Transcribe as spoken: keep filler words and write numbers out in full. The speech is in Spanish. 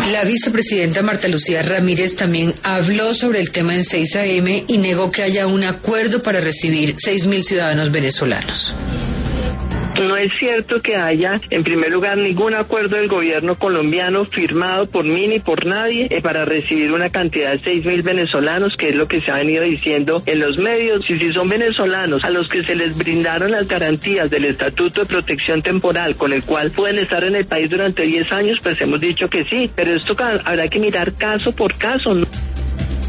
La vicepresidenta Marta Lucía Ramírez también habló sobre el tema en seis A M y negó que haya un acuerdo para recibir seis mil ciudadanos venezolanos. No es cierto que haya, en primer lugar, ningún acuerdo del gobierno colombiano firmado por mí ni por nadie eh, para recibir una cantidad de seis mil venezolanos, que es lo que se ha venido diciendo en los medios. Y si son venezolanos a los que se les brindaron las garantías del Estatuto de Protección Temporal, con el cual pueden estar en el país durante diez años, pues hemos dicho que sí, pero esto habrá que mirar caso por caso, ¿no?